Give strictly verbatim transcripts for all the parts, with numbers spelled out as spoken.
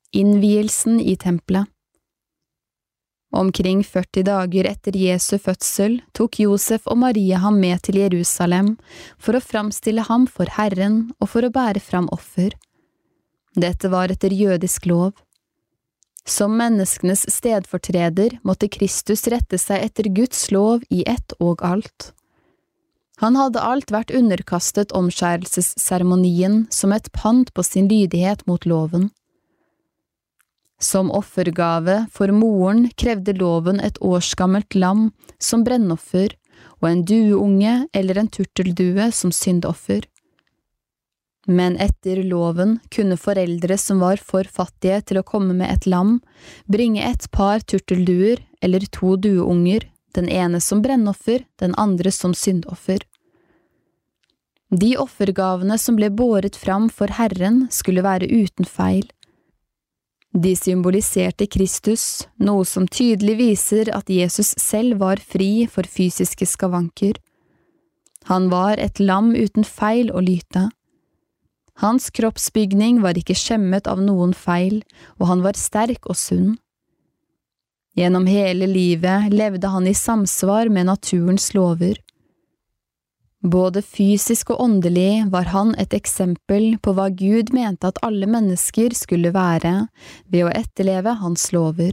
Innvielsen i tempelet. Omkring førti dager etter Jesu fødsel tok Josef og Maria ham med til Jerusalem for å framstille ham for Herren og for å bære fram offer. Dette var etter jødisk lov. Som menneskenes stedfortreder måtte Kristus rette seg etter Guds lov i ett og alt. Han hadde alt vært underkastet omskjærelsesseremonien som et pant på sin lydighet mot loven. Som offergave for moren krevde loven et årsgammelt lam som brennoffer og en dueunge eller en turteldue som syndoffer. Men etter loven kunne foreldre som var for fattige til å komme med et lam, bringe et par turtelduer eller to dueunger, den ene som brennoffer, den andre som syndoffer. De offergavene som ble båret fram for Herren skulle være uten feil. De symboliserte Kristus, noe som tydelig viser at Jesus selv var fri for fysiske skavanker. Han var et lam uten feil og lyte. Hans kroppsbygning var ikke skjemmet av noen feil, og han var sterk og sunn. Gjennom hele livet levde han i samsvar med naturens lover. Både fysisk og åndelig var han et eksempel på hva Gud mente at alle mennesker skulle være ved å etterleve hans lover.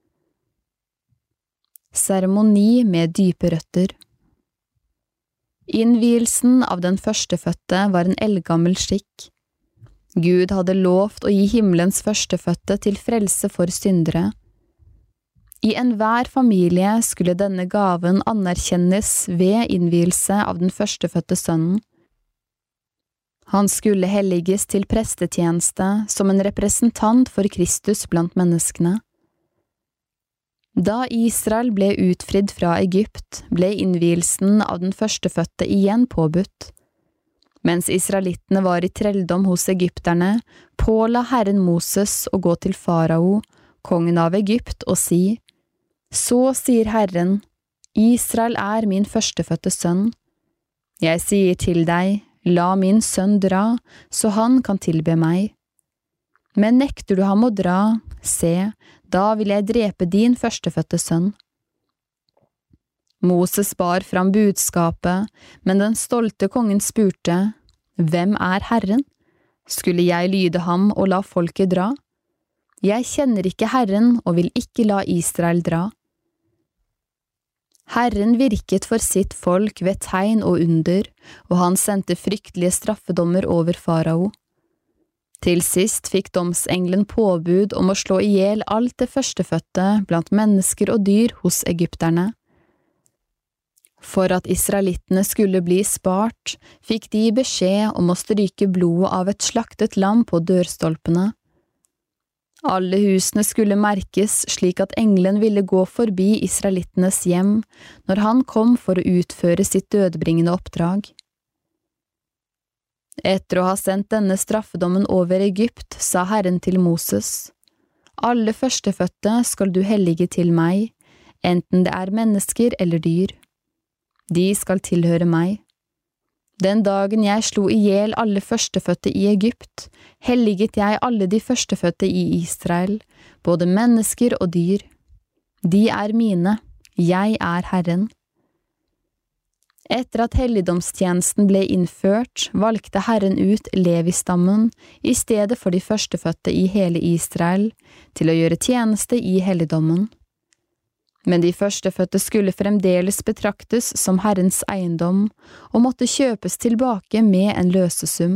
Seremoni med dype røtter. Innvielsen av den førstefødte var en eldgammel skikk. Gud hadde lovt å gi himmelens førstefødte til frelse for syndere. I enhver familie skulle denne gaven anerkjennes ved innvielse av den førstefødte sønnen. Han skulle helliges til prestetjeneste som en representant for Kristus blant menneskene. Da Israel ble utfridd fra Egypt, ble innvielsen av den førstefødte igjen påbudt. Mens israelittene var i trelldom hos egypterne, påla Herren Moses å gå til farao, kongen av Egypt, og si: Så sier Herren, Israel er min førstefødte sønn. Jeg sier til deg, la min sønn dra, så han kan tilbe meg. Men nekter du ham å dra, se, da vil jeg drepe din førstefødte sønn. Moses bar fram budskapet, men den stolte kongen spurte, hvem er Herren? Skulle jeg lyde ham og la folket dra? Jeg kjenner ikke Herren og vil ikke la Israel dra. Herren virket for sitt folk ved tegn og under, og han sendte fryktelige straffedommer over farao. Til sist fikk domsengelen påbud om å slå ihjel alt det førstefødte blant mennesker og dyr hos egypterne. For at israelittene skulle bli spart, fikk de beskjed om å stryke blodet av et slaktet lam på dørstolpene. Alle husene skulle merkes slik at engelen ville gå forbi israelittenes hjem når han kom for å utføre sitt dødbringende oppdrag. Etter å ha sendt denne straffedommen over Egypt, sa Herren til Moses: Alle førstefødte skal du hellige til meg, enten det er mennesker eller dyr. De skal tilhøre meg. Den dagen jeg slo ihjel alle førstefødte i Egypt, helliget jeg alle de førstefødte i Israel, både mennesker og dyr. De er mine, jeg er Herren. Etter at helligdomstjenesten ble innført, valgte Herren ut Levi-stammen i stedet for de førstefødte i hele Israel til å gjøre tjeneste i helligdommen. Men de førstefødte skulle fremdeles betraktes som Herrens eiendom og måtte kjøpes tilbake med en løsesum.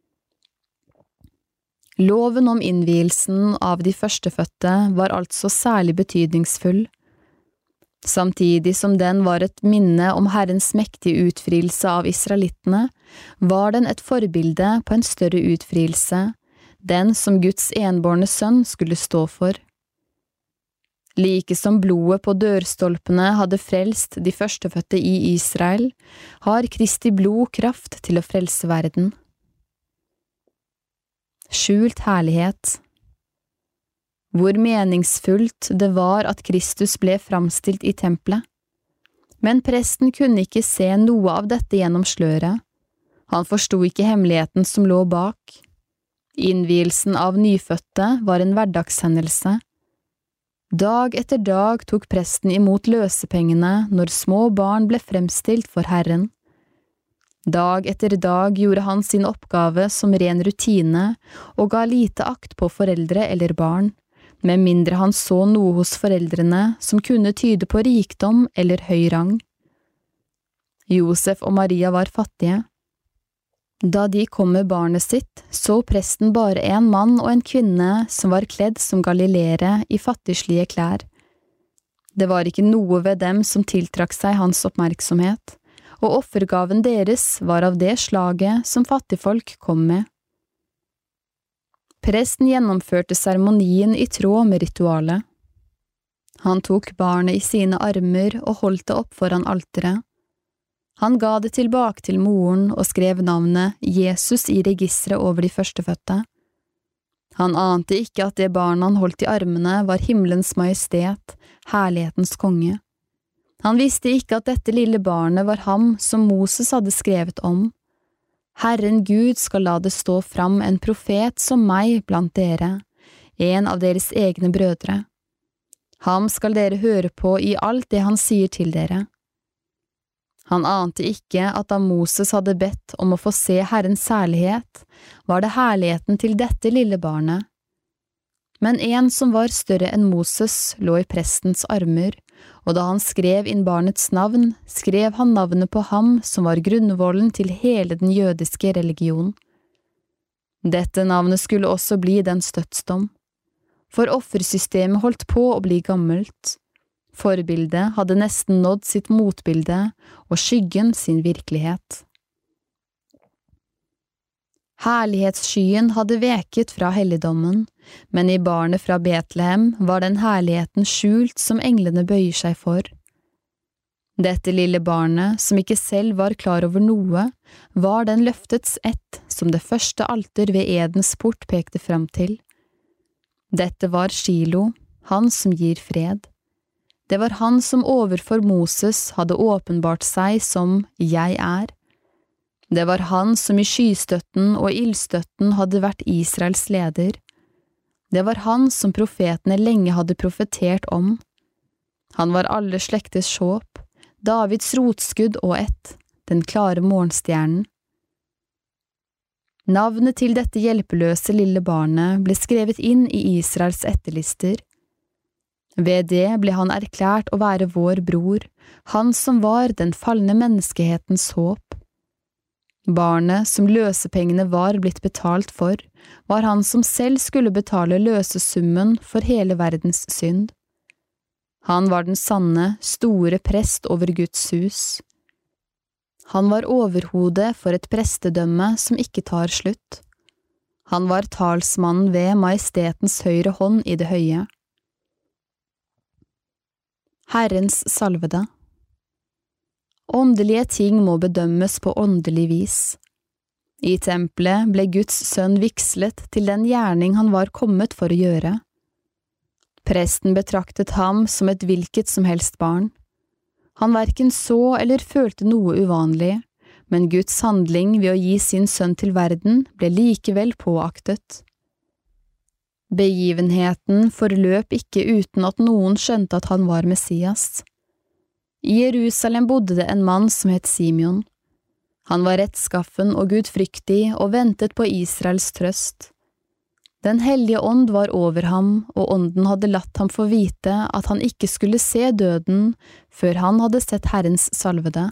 Loven om innvielsen av de førstefødte var altså særlig betydningsfull. Samtidig som den var et minne om Herrens mektige utfrielse av israelittene, var den et forbilde på en større utfrielse, den som Guds enbårne sønn skulle stå for. Like som blodet på dørstolpene hadde frelst de førstefødte i Israel, har Kristi blod kraft til å frelse verden. Skjult herlighet. Hvor meningsfullt det var at Kristus ble framstilt i tempelet. Men presten kunne ikke se noe av dette gjennom sløret. Han forsto ikke hemmeligheten som lå bak. Innvielsen av nyfødte var en hverdagshendelse. Dag etter dag tok presten imot løsepengene når små barn ble fremstilt for Herren. Dag etter dag gjorde han sin oppgave som ren rutine og ga lite akt på foreldre eller barn, med mindre han så noe hos foreldrene som kunne tyde på rikdom eller høy rang. Josef og Maria var fattige. Da de kom med barnet sitt, så presten bare en mann og en kvinne som var kledd som galileere i fattigslige klær. Det var ikke noe ved dem som tiltrakk seg hans oppmerksomhet, og offergaven deres var av det slaget som fattigfolk kom med. Presten gjennomførte seremonien i tråd med ritualet. Han tok barnet i sine armer og holdt det opp foran alteret. Han ga det tilbake til moren og skrev navnet Jesus i registeret over de førstefødte. Han ante ikke at det barnet han holdt i armene var himmelens majestet, herlighetens konge. Han visste ikke at dette lille barnet var ham som Moses hadde skrevet om. Herren Gud skal la det stå fram en profet som meg blant dere, en av deres egne brødre. Ham skal dere høre på i alt det han sier til dere. Han ante ikke at da Moses hadde bedt om å få se Herrens herlighet, var det herligheten til dette lille barnet. Men en som var større enn Moses lå i prestens armer, og da han skrev inn barnets navn, skrev han navnet på ham som var grunnvollen til hele den jødiske religion. Dette navnet skulle også bli dens dødsdom, for offersystemet holdt på å bli gammelt. Forbildet hadde nesten nådd sitt motbilde og skyggen sin virkelighet. Herlighetsskyen hadde veket fra helligdommen, men i barnet fra Betlehem var den herligheten skjult som englene bøyer seg for. Dette lille barnet, som ikke selv var klar over noe, var den løftets ett som det første alter ved Edens port pekte fram til. Dette var Shilo, han som gir fred. Det var han som overfor Moses hadde åpenbart seg som «Jeg er». Det var han som i skystøtten og ildstøtten hadde vært Israels leder. Det var han som profetene lenge hadde profetert om. Han var alle slektes håp, Davids rotskudd og ett, den klare morgenstjernen. Navnet til dette hjelpeløse lille barnet ble skrevet inn i Israels etterlister. Ved det ble han erklært å være vår bror, han som var den falne menneskehetens håp. Barnet som løsepengene var blitt betalt for, var han som selv skulle betale løsesummen for hele verdens synd. Han var den sanne, store prest over Guds hus. Han var overhodet for et prestedømme som ikke tar slutt. Han var talsmannen ved majestetens høyre hånd i det høye. Herrens salvede. Åndelige ting må bedømmes på åndelig vis. I tempelet ble Guds sønn vigslet til den gjerning han var kommet for å gjøre. Presten betraktet ham som et hvilket som helst barn. Han hverken så eller følte noe uvanlig, men Guds handling ved å gi sin sønn til verden ble likevel påaktet. Begivenheten forløp ikke uten at noen skjønte at han var Messias. I Jerusalem bodde det en mann som het Simeon. Han var rettskaffen og gudfryktig og ventet på Israels trøst. Den hellige ånd var over ham, og ånden hadde latt ham få vite at han ikke skulle se døden før han hadde sett Herrens salvede.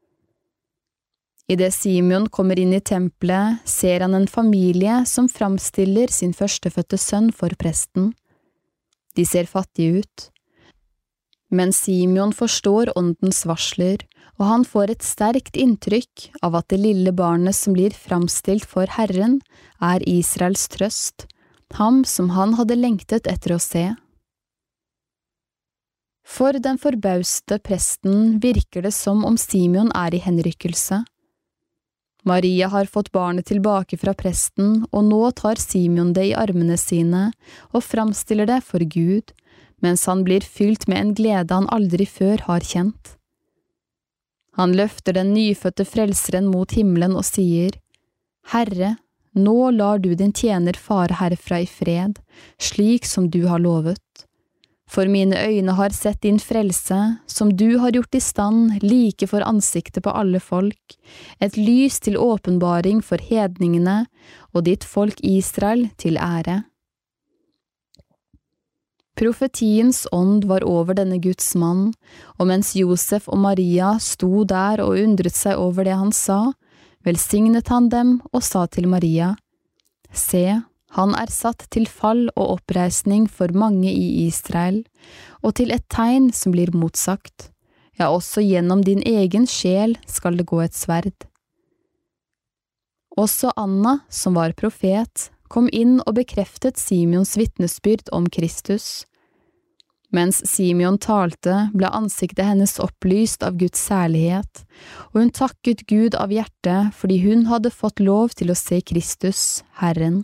I det Simeon kommer inn i tempelet, ser han en familie som framstiller sin førstefødte sønn for presten. De ser fattige ut. Men Simeon forstår åndens varsler, og han får et sterkt inntrykk av at det lille barnet som blir framstilt for Herren, er Israels trøst, ham som han hadde lengtet etter å se. For den forbauste presten virker det som om Simeon er i henrykkelse. Maria har fått barnet tilbake fra presten, og nå tar Simeon det i armene sine og framstiller det for Gud, mens han blir fylt med en glede han aldri før har kjent. Han løfter den nyfødte frelseren mot himmelen og sier, «Herre, nå lar du din tjener fare herfra i fred, slik som du har lovet. For mine øyne har sett din frelse, som du har gjort i stand like for ansiktet på alle folk, et lys til åpenbaring for hedningene, og ditt folk Israel til ære. Profetiens ånd var over denne Guds mann, og mens Josef og Maria sto der og undret seg over det han sa, velsignet han dem og sa til Maria, «Se, han er satt til fall og oppreisning for mange i Israel, og til et tegn som blir motsagt. Ja, også gjennom din egen sjel skal det gå et sverd.» Også Anna, som var profet, kom inn og bekreftet Simeons vitnesbyrd om Kristus. Mens Simeon talte, ble ansiktet hennes opplyst av Guds særlighet, og hun takket Gud av hjertet fordi hun hadde fått lov til å se Kristus, Herren.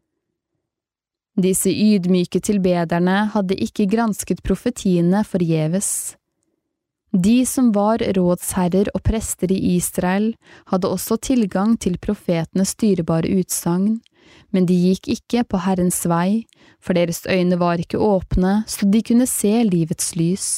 Disse ydmyke tilbederne hadde ikke gransket profetiene forgjeves. De som var rådsherrer og prester i Israel, hadde også tilgang til profetenes dyrebare utsagn, men de gikk ikke på Herrens vei, for deres øyne var ikke åpne, så de kunne se livets lys.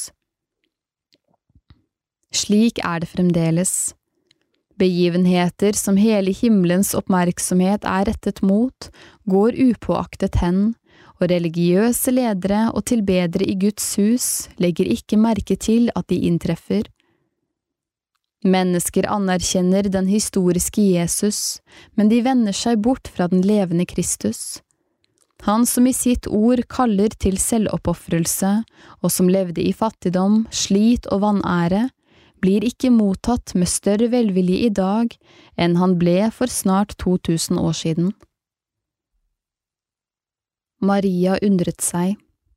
Slik er det fremdeles. Begivenheter som hele himmelens oppmerksomhet er rettet mot, går upåaktet hen, og religiøse ledere og tilbedere i Guds hus legger ikke merke til at de inntreffer. Mennesker anerkjenner den historiske Jesus, men de vender seg bort fra den levende Kristus. Han som i sitt ord kaller til selvoppofrelse, og som levde i fattigdom, slit og vanære, blir ikke mottatt med større velvilje i dag enn han ble for snart to tusen år siden. Maria undret seg.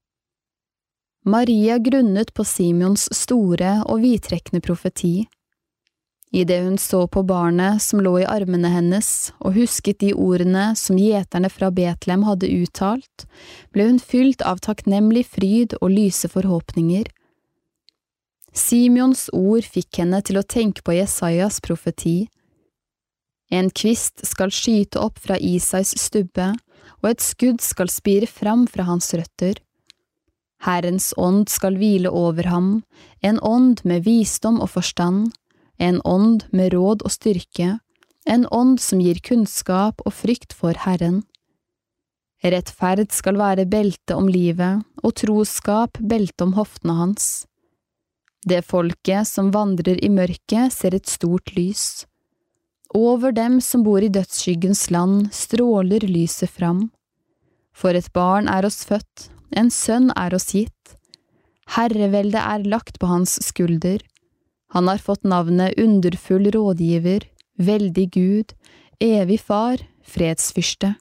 Maria grunnet på Simeons store og vidtrekkende profeti. I det hun så på barnet som lå i armene hennes, og husket de ordene som gjeterne fra Betlehem hadde uttalt, ble hun fylt av takknemlig fryd og lyse forhåpninger. Simeons ord fikk henne til å tenke på Jesajas profeti. En kvist skal skyte opp fra Isais stubbe, og et skudd skal spire fram fra hans røtter. Herrens ånd skal hvile over ham, en ånd med visdom og forstand, en ånd med råd og styrke, en ånd som gir kunnskap og frykt for Herren. Rettferd skal være belte om livet, og troskap belte om hoftene hans. Det folket som vandrer i mørket ser et stort lys. Over dem som bor i dødsskyggens land stråler lyset fram. For et barn er oss født, en sønn er oss gitt. Herrevelde er lagt på hans skulder. Han har fått navnet underfull rådgiver, veldig Gud, evig far, fredsfyrste.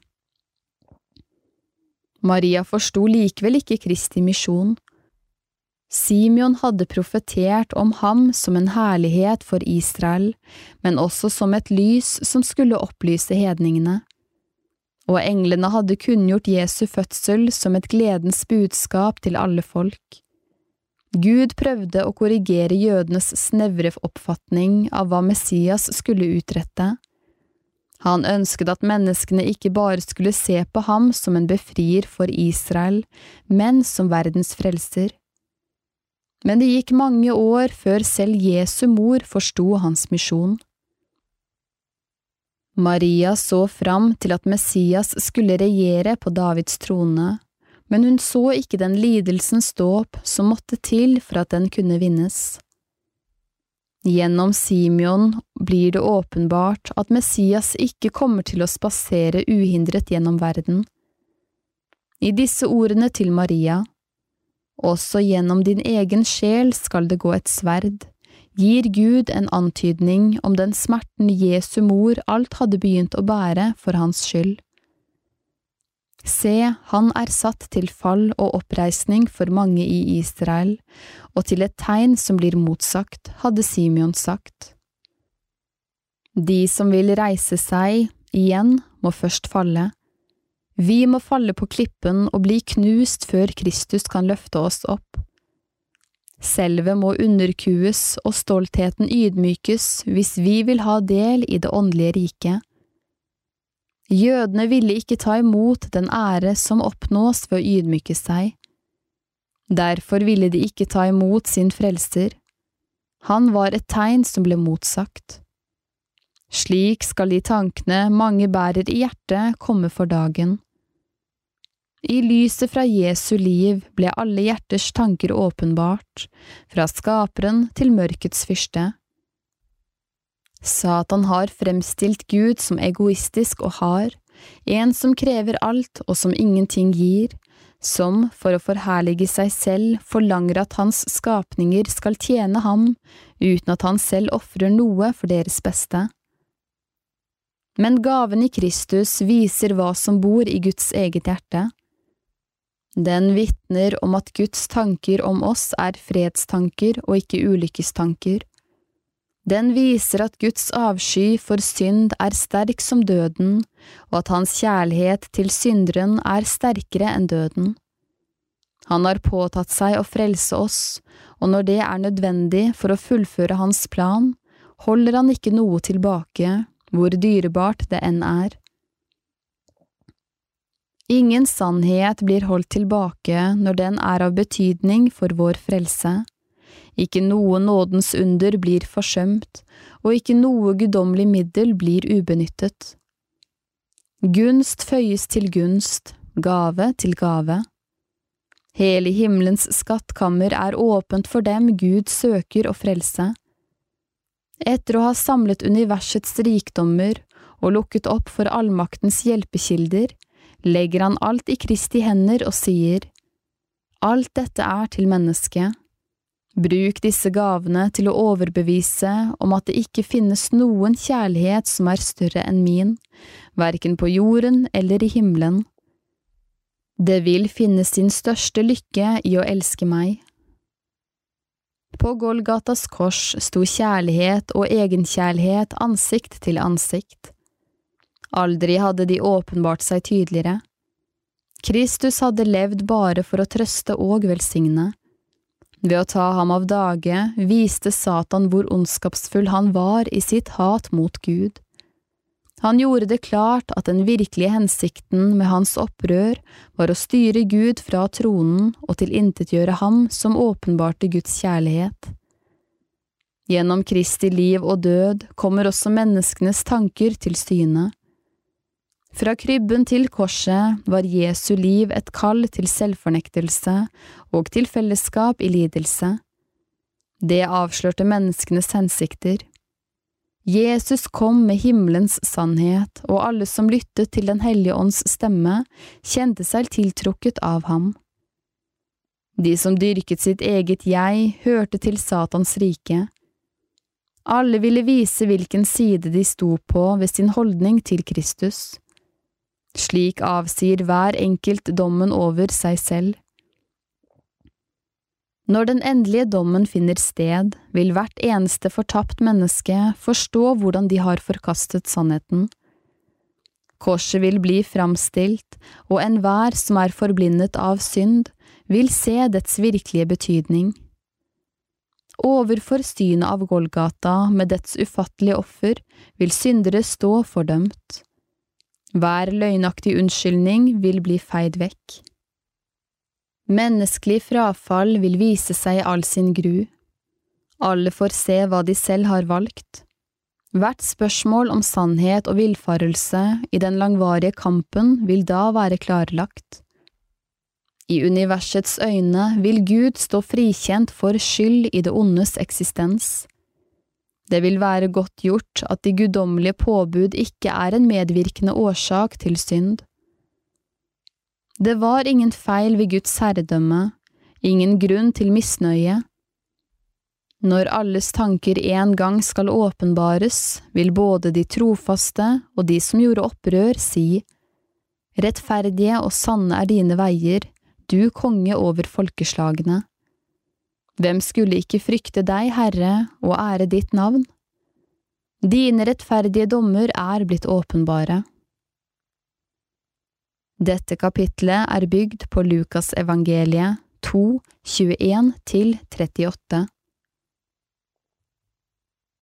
Maria forsto likevel ikke Kristi misjon. Simeon hadde profetert om ham som en herlighet for Israel, men også som et lys som skulle opplyse hedningene. Og englene hadde kunngjort Jesu fødsel som et gledens budskap til alle folk. Gud prøvde å korrigere jødenes snevre oppfatning av hva Messias skulle utrette. Han ønsket at menneskene ikke bare skulle se på ham som en befrier for Israel, men som verdens frelser. Men det gikk mange år før selv Jesu mor forsto hans misjon. Maria så fram til at Messias skulle regjere på Davids trone, men hun så ikke den lidelsens dåp som måtte til for at den kunne vinnes. Gjennom Simeon blir det åpenbart at Messias ikke kommer til å spasere uhindret gjennom verden. I disse ordene til Maria, også gjennom din egen sjel skal det gå et sverd, gir Gud en antydning om den smerten Jesu mor alt hadde begynt å bære for hans skyld. Se, han er satt til fall og oppreisning for mange i Israel, og til et tegn som blir motsagt, hadde Simeon sagt. De som vil reise seg, igjen, må først falle. Vi må falle på klippen og bli knust før Kristus kan løfte oss opp. Selve må underkues og stoltheten ydmykes hvis vi vil ha del i det åndelige riket. Jødene ville ikke ta imot den ære som oppnås ved å ydmyke seg. Derfor ville de ikke ta imot sin frelser. Han var et tegn som ble motsagt. Slik skal de tankene mange bærer i hjertet komme for dagen. I lyset fra Jesu liv ble alle hjerters tanker åpenbart, fra skaperen til mørkets fyrste. Satan har fremstilt Gud som egoistisk og hard, en som krever alt og som ingenting gir, som for å forherlige seg selv forlanger at hans skapninger skal tjene ham, uten at han selv offrer noe for deres beste. Men gaven i Kristus viser hva som bor i Guds eget hjerte. Den vitner om at Guds tanker om oss er fredstanker og ikke ulykkestanker. Den viser at Guds avsky for synd er sterk som døden, og at hans kjærlighet til synderen er sterkere enn døden. Han har påtatt seg å frelse oss, og når det er nødvendig for å fullføre hans plan, holder han ikke noe tilbake, hvor dyrebart det enn er. Ingen sannhet blir holdt tilbake når den er av betydning for vår frelse. Ikke noe nådens under blir forsømt, og ikke noe guddommelig middel blir ubenyttet. Gunst føyes til gunst, gave til gave. Hele himmelens skattkammer er åpent for dem Gud søker å frelse. Etter å ha samlet universets rikdommer og lukket opp for allmaktens hjelpekilder, legger han alt i Kristi hender og sier, «Alt dette er til mennesket. Bruk disse gavene til å overbevise om at det ikke finnes noen kjærlighet som er større enn min, hverken på jorden eller i himmelen. Det vil finne sin største lykke i å elske meg.» På Golgatas kors sto kjærlighet og egenkjærlighet ansikt til ansikt. Aldri hadde de åpenbart seg tydeligere. Kristus hadde levd bare for å trøste og velsigne. Ved å ta ham av dage viste Satan hvor ondskapsfull han var i sitt hat mot Gud. Han gjorde det klart at den virkelige hensikten med hans opprør var å styre Gud fra tronen og tilintetgjøre ham som åpenbarte Guds kjærlighet. Gjennom Kristi liv og død kommer også menneskenes tanker til syne. Fra krybben til korset var Jesu liv et kall til selvfornektelse og til fellesskap i lidelse. Det avslørte menneskenes hensikter. Jesus kom med himmelens sannhet, og alle som lyttet til Den hellige ånds stemme, kjente seg tiltrukket av ham. De som dyrket sitt eget jeg, hørte til Satans rike. Alle ville vise hvilken side de sto på ved sin holdning til Kristus. Slik avsier hver enkelt dommen over seg selv. Når den endelige dommen finner sted, vil hvert eneste fortapt menneske forstå hvordan de har forkastet sannheten. Korset vil bli framstilt, og enhver som er forblindet av synd, vil se dets virkelige betydning. Overfor synet av Golgata med dets ufattelige offer vil syndere stå fordømt. Hver løgnaktig unnskyldning vil bli feid vekk. Menneskelig frafall vil vise seg i all sin gru. Alle får se hva de selv har valgt. Hvert spørsmål om sannhet og villfarelse i den langvarige kampen vil da være klarlagt. I universets øyne vil Gud stå frikjent for skyld i det ondes eksistens. Det vil være godt gjort at de guddommelige påbud ikke er en medvirkende årsak til synd. Det var ingen feil ved Guds herredømme, ingen grunn til misnøye. Når alles tanker en gang skal åpenbares, vil både de trofaste og de som gjorde opprør si, «Rettferdige og sanne er dine veier, du konge over folkeslagene. Hvem skulle ikke frykte deg, Herre, og ære ditt navn? Dine rettferdige dommer er blitt åpenbare.» Dette kapitlet er bygd på Lukas evangeliet to, tjueen til trettiåtte.